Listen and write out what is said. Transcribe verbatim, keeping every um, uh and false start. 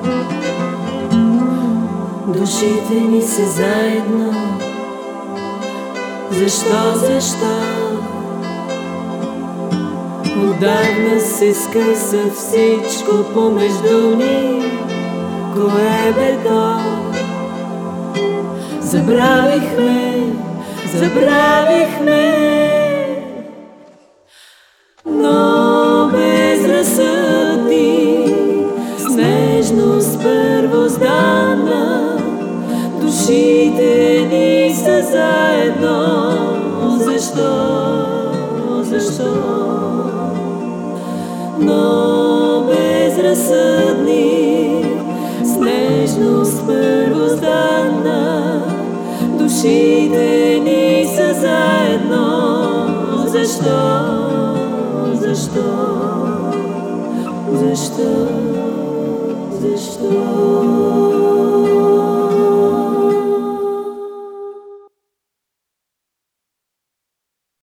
Душите ни са заедно. Защо, защо? Отдавна се скъса всичко помежду ни. Кое бе то? Забравихме, забравихме. Но безразсъдни, с нежност първозданна, душите ни са заедно. Защо, защо? Но безразсъдни, с нежност първозданна, душите ни са заедно. Защо? Защо? Защо? Защо?